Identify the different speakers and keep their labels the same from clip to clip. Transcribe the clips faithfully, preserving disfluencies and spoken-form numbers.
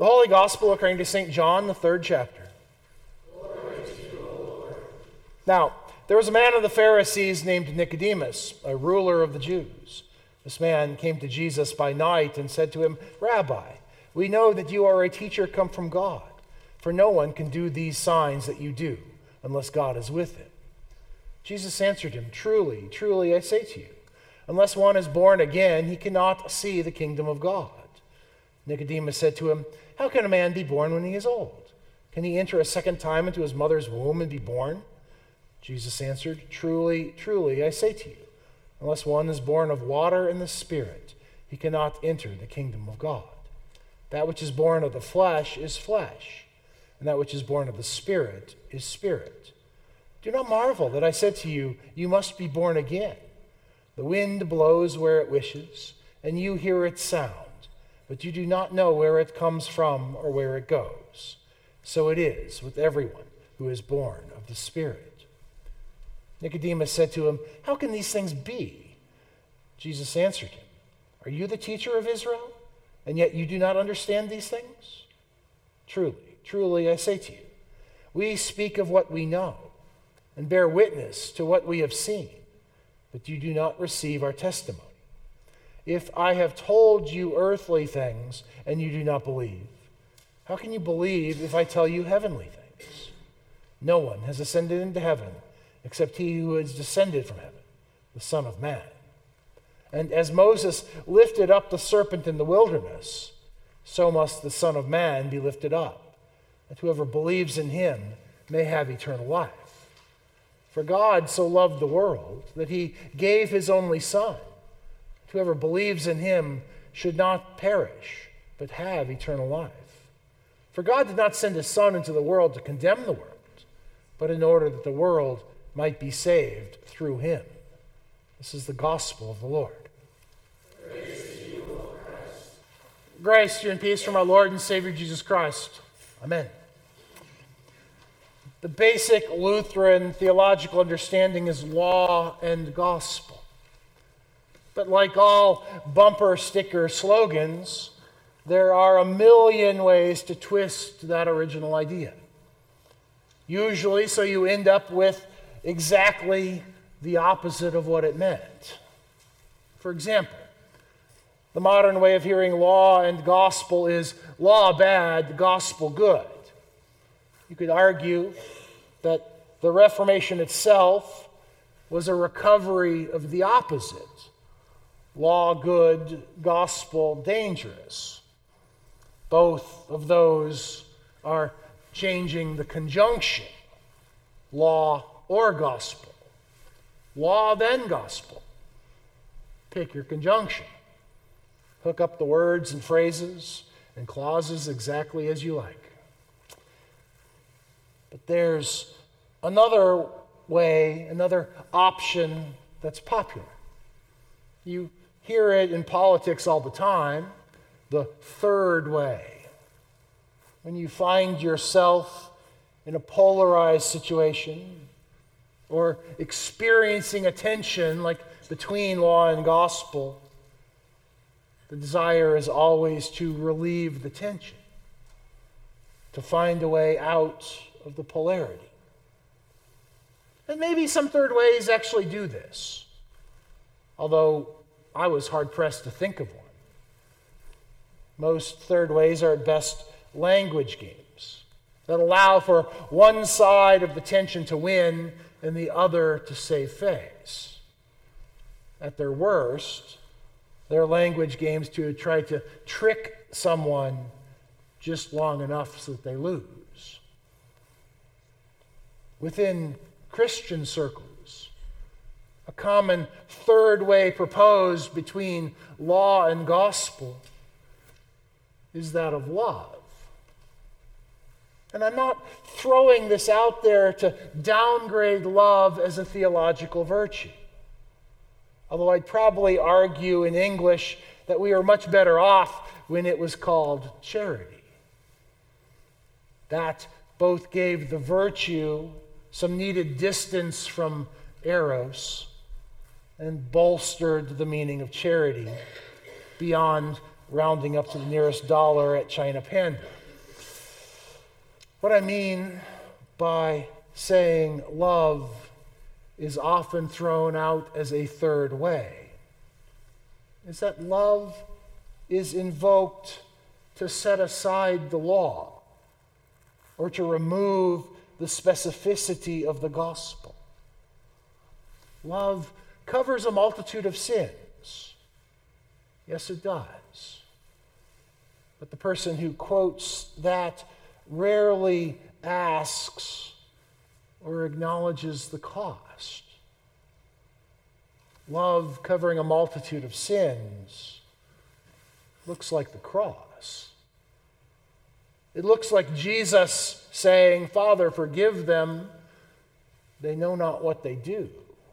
Speaker 1: The Holy Gospel according to Saint John, the third chapter.
Speaker 2: Glory to you, O Lord.
Speaker 1: Now, there was a man of the Pharisees named Nicodemus, a ruler of the Jews. This man came to Jesus by night and said to him, Rabbi, we know that you are a teacher come from God, for no one can do these signs that you do unless God is with him. Jesus answered him, Truly, truly, I say to you, unless one is born again, he cannot see the kingdom of God. Nicodemus said to him, How can a man be born when he is old? Can he enter a second time into his mother's womb and be born? Jesus answered, Truly, truly, I say to you, unless one is born of water and the Spirit, he cannot enter the kingdom of God. That which is born of the flesh is flesh, and that which is born of the Spirit is spirit. Do not marvel that I said to you, You must be born again. The wind blows where it wishes, and you hear its sound, but you do not know where it comes from or where it goes. So it is with everyone who is born of the Spirit. Nicodemus said to him, How can these things be? Jesus answered him, Are you the teacher of Israel, and yet you do not understand these things? Truly, truly, I say to you, we speak of what we know, and bear witness to what we have seen, but you do not receive our testimony. If I have told you earthly things, and you do not believe, how can you believe if I tell you heavenly things? No one has ascended into heaven except he who is descended from heaven, the Son of Man. And as Moses lifted up the serpent in the wilderness, so must the Son of Man be lifted up, that whoever believes in him may have eternal life. For God so loved the world that he gave his only Son. Whoever believes in him should not perish, but have eternal life. For God did not send his Son into the world to condemn the world, but in order that the world might be saved through him. This is the gospel of the Lord.
Speaker 2: Praise to you, O Christ.
Speaker 1: Grace to you and peace from our Lord and Savior Jesus Christ. Amen. The basic Lutheran theological understanding is law and gospel. But like all bumper sticker slogans, there are a million ways to twist that original idea. Usually, so you end up with exactly the opposite of what it meant. For example, the modern way of hearing law and gospel is law bad, gospel good. You could argue that the Reformation itself was a recovery of the opposite. Law good, gospel dangerous. Both of those are changing the conjunction. Law or gospel. Law then gospel. Pick your conjunction. Hook up the words and phrases and clauses exactly as you like. But there's another way, another option that's popular. You hear it in politics all the time, the third way. When you find yourself in a polarized situation or experiencing a tension like between law and gospel, the desire is always to relieve the tension, to find a way out of the polarity. And maybe some third ways actually do this, although I was hard-pressed to think of one. Most third ways are at best language games that allow for one side of the tension to win and the other to save face. At their worst, they're language games to try to trick someone just long enough so that they lose. Within Christian circles, a common third way proposed between law and gospel is that of love. And I'm not throwing this out there to downgrade love as a theological virtue. Although I'd probably argue in English that we are much better off when it was called charity. That both gave the virtue some needed distance from eros and bolstered the meaning of charity beyond rounding up to the nearest dollar at China Panda. What I mean by saying love is often thrown out as a third way is that love is invoked to set aside the law or to remove the specificity of the gospel. Love covers a multitude of sins. Yes, it does. But the person who quotes that rarely asks or acknowledges the cost. Love covering a multitude of sins looks like the cross. It looks like Jesus saying, "Father, forgive them. They know not what they do."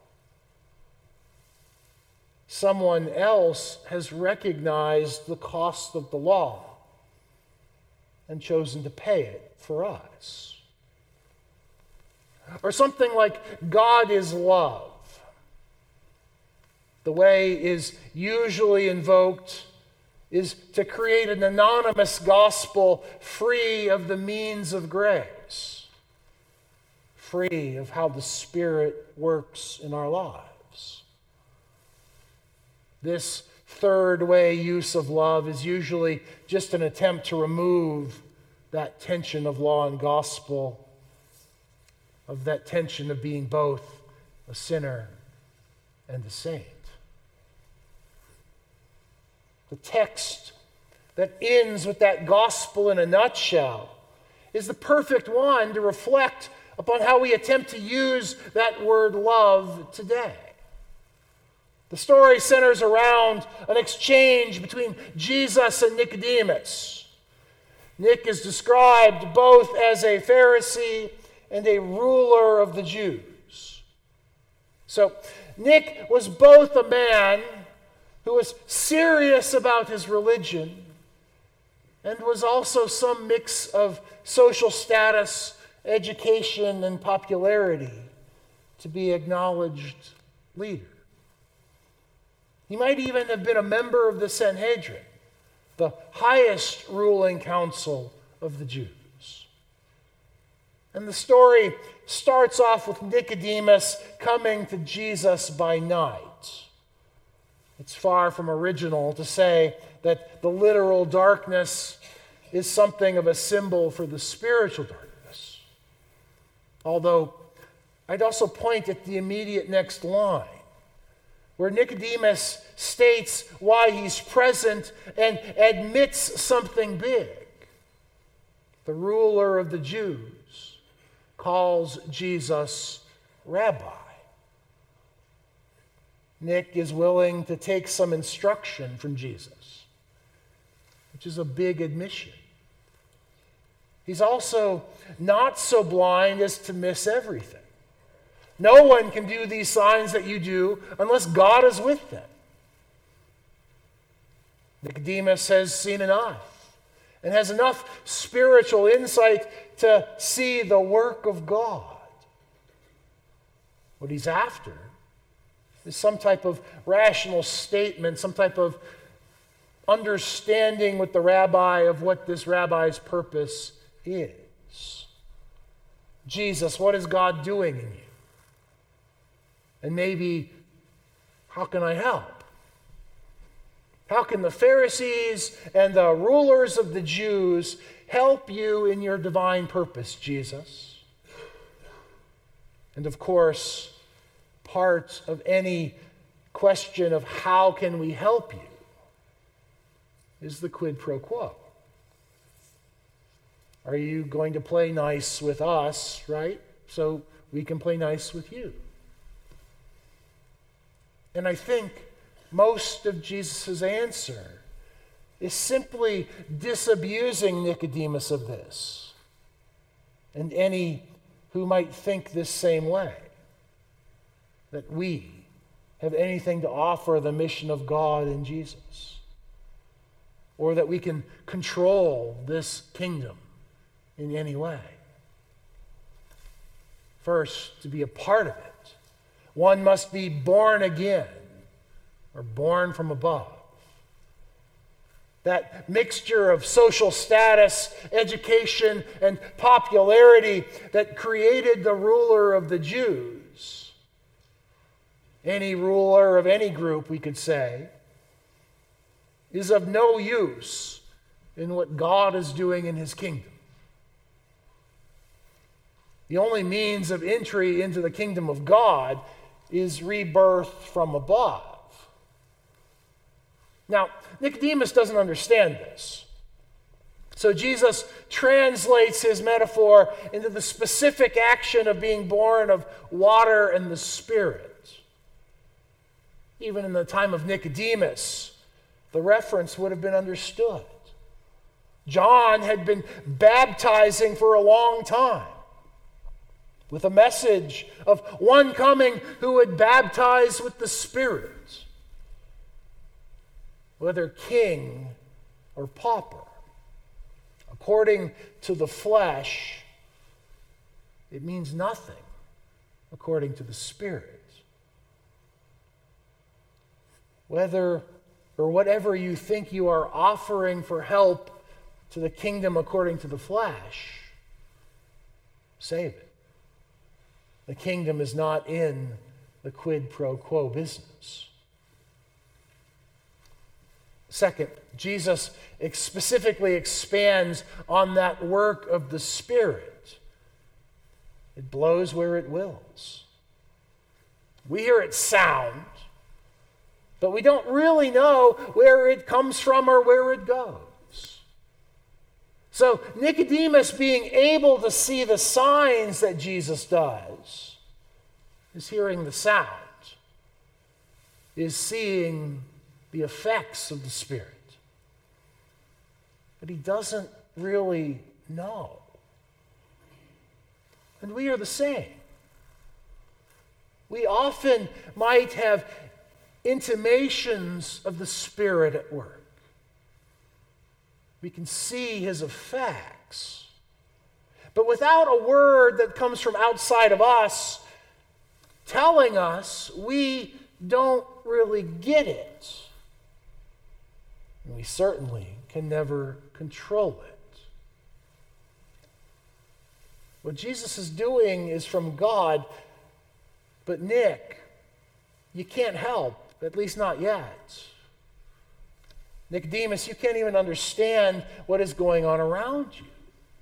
Speaker 1: Someone else has recognized the cost of the law and chosen to pay it for us. Or something like God is love. The way is usually invoked is to create an anonymous gospel free of the means of grace, free of how the Spirit works in our lives. This third way use of love is usually just an attempt to remove that tension of law and gospel, of that tension of being both a sinner and a saint. The text that ends with that gospel in a nutshell is the perfect one to reflect upon how we attempt to use that word love today. The story centers around an exchange between Jesus and Nicodemus. Nick is described both as a Pharisee and a ruler of the Jews. So, Nick was both a man who was serious about his religion and was also some mix of social status, education, and popularity to be acknowledged leader. He might even have been a member of the Sanhedrin, the highest ruling council of the Jews. And the story starts off with Nicodemus coming to Jesus by night. It's far from original to say that the literal darkness is something of a symbol for the spiritual darkness. Although I'd also point at the immediate next line, where Nicodemus states why he's present and admits something big. The ruler of the Jews calls Jesus Rabbi. Nick is willing to take some instruction from Jesus, which is a big admission. He's also not so blind as to miss everything. No one can do these signs that you do unless God is with them. Nicodemus has seen enough and has enough spiritual insight to see the work of God. What he's after is some type of rational statement, some type of understanding with the rabbi of what this rabbi's purpose is. Jesus, what is God doing in you? And maybe, how can I help? How can the Pharisees and the rulers of the Jews help you in your divine purpose, Jesus? And of course, part of any question of how can we help you is the quid pro quo. Are you going to play nice with us, right? So we can play nice with you. And I think most of Jesus' answer is simply disabusing Nicodemus of this and any who might think this same way, that we have anything to offer the mission of God in Jesus, or that we can control this kingdom in any way. First, to be a part of it, one must be born again or born from above. That mixture of social status, education, and popularity that created the ruler of the Jews. Any ruler of any group, we could say, is of no use in what God is doing in his kingdom. The only means of entry into the kingdom of God is rebirth from above. Now, Nicodemus doesn't understand this. So Jesus translates his metaphor into the specific action of being born of water and the Spirit. Even in the time of Nicodemus, the reference would have been understood. John had been baptizing for a long time with a message of one coming who would baptize with the Spirit. Whether king or pauper, according to the flesh, it means nothing according to the Spirit. Whether or whatever you think you are offering for help to the kingdom according to the flesh, save it. The kingdom is not in the quid pro quo business. Second, Jesus specifically expands on that work of the Spirit. It blows where it wills. We hear its sound, but we don't really know where it comes from or where it goes. So Nicodemus, being able to see the signs that Jesus does, is hearing the sound, is seeing the effects of the Spirit. But he doesn't really know. And we are the same. We often might have intimations of the Spirit at work. We can see his effects. But without a word that comes from outside of us telling us, we don't really get it. And we certainly can never control it. What Jesus is doing is from God, but Nick, you can't help, at least not yet. Nicodemus, you can't even understand what is going on around you.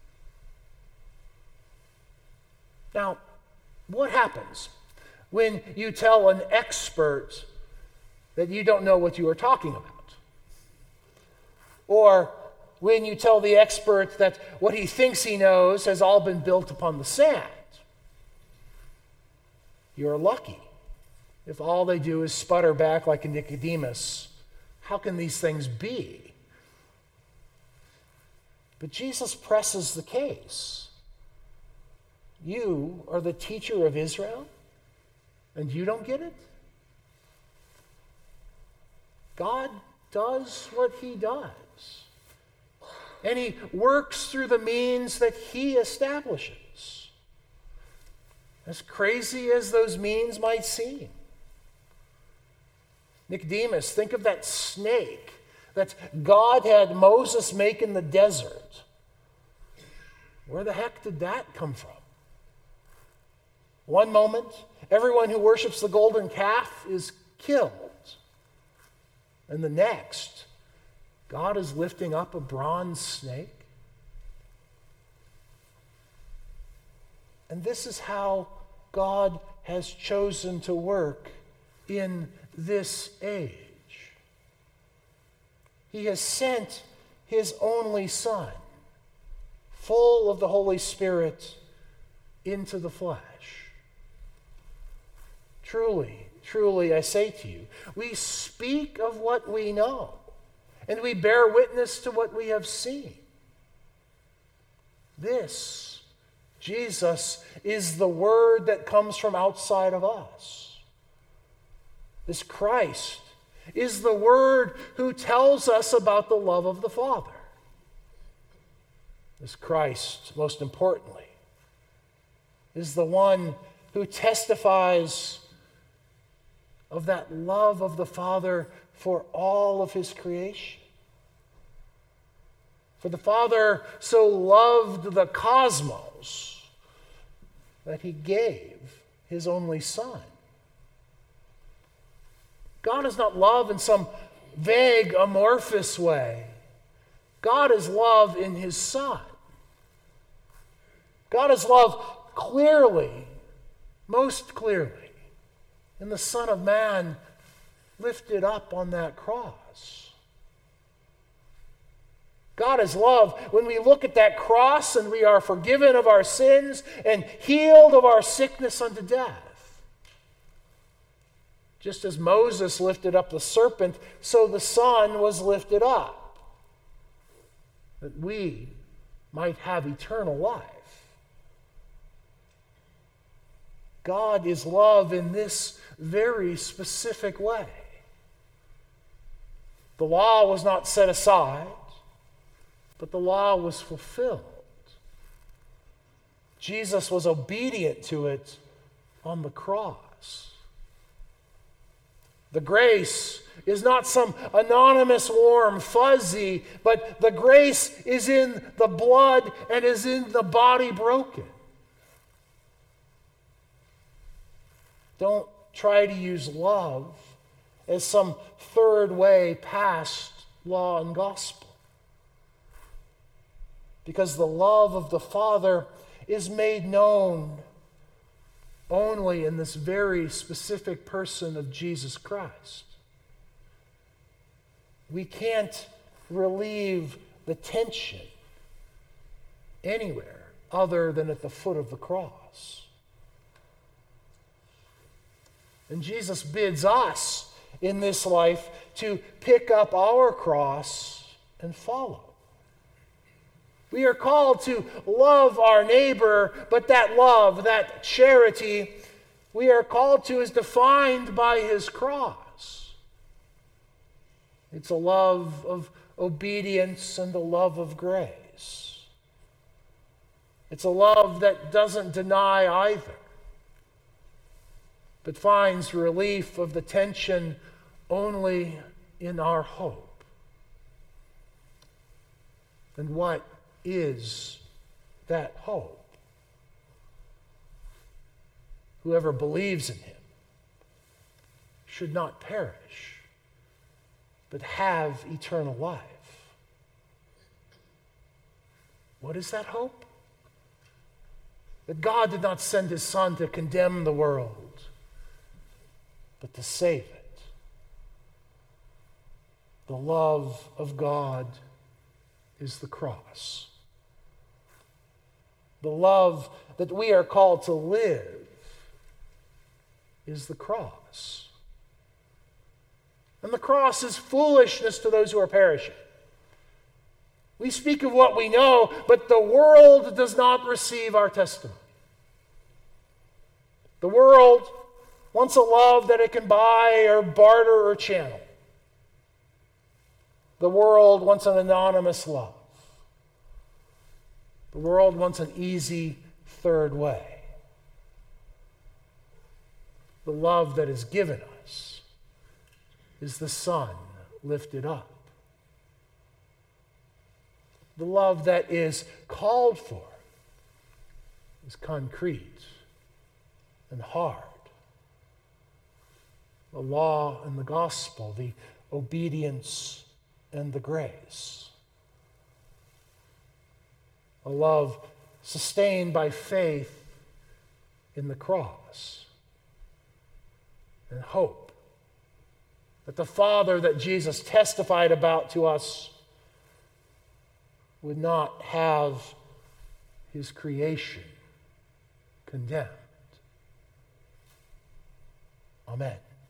Speaker 1: Now, what happens when you tell an expert that you don't know what you are talking about? Or when you tell the expert that what he thinks he knows has all been built upon the sand? You're lucky if all they do is sputter back like a Nicodemus. How can these things be? But Jesus presses the case. You are the teacher of Israel, and you don't get it? God does what he does. And he works through the means that he establishes. As crazy as those means might seem. Nicodemus, think of that snake that God had Moses make in the desert. Where the heck did that come from? One moment, everyone who worships the golden calf is killed. And the next, God is lifting up a bronze snake. And this is how God has chosen to work in this age. He has sent his only Son, full of the Holy Spirit, into the flesh. Truly, truly, I say to you, we speak of what we know, and we bear witness to what we have seen. This, Jesus, is the Word that comes from outside of us. This Christ is the Word who tells us about the love of the Father. This Christ, most importantly, is the one who testifies of that love of the Father for all of his creation. For the Father so loved the cosmos that he gave his only Son. God is not love in some vague, amorphous way. God is love in his Son. God is love clearly, most clearly, in the Son of Man lifted up on that cross. God is love when we look at that cross and we are forgiven of our sins and healed of our sickness unto death. Just as Moses lifted up the serpent, so the Son was lifted up, that we might have eternal life. God is love in this very specific way. The law was not set aside, but the law was fulfilled. Jesus was obedient to it on the cross. The grace is not some anonymous, warm, fuzzy, but the grace is in the blood and is in the body broken. Don't try to use love as some third way past law and gospel. Because the love of the Father is made known only in this very specific person of Jesus Christ. We can't relieve the tension anywhere other than at the foot of the cross. And Jesus bids us in this life to pick up our cross and follow. We are called to love our neighbor, but that love, that charity, we are called to is defined by his cross. It's a love of obedience and a love of grace. It's a love that doesn't deny either, but finds relief of the tension only in our hope. And what is that hope? Whoever believes in him should not perish, but have eternal life. What is that hope? That God did not send his Son to condemn the world, but to save it. The love of God is the cross. The love that we are called to live is the cross. And the cross is foolishness to those who are perishing. We speak of what we know, but the world does not receive our testimony. The world wants a love that it can buy or barter or channel. The world wants an anonymous love. The world wants an easy third way. The love that is given us is the Son lifted up. The love that is called for is concrete and hard. The law and the gospel, the obedience and the grace. A love sustained by faith in the cross. And hope that the Father that Jesus testified about to us would not have his creation condemned. Amen.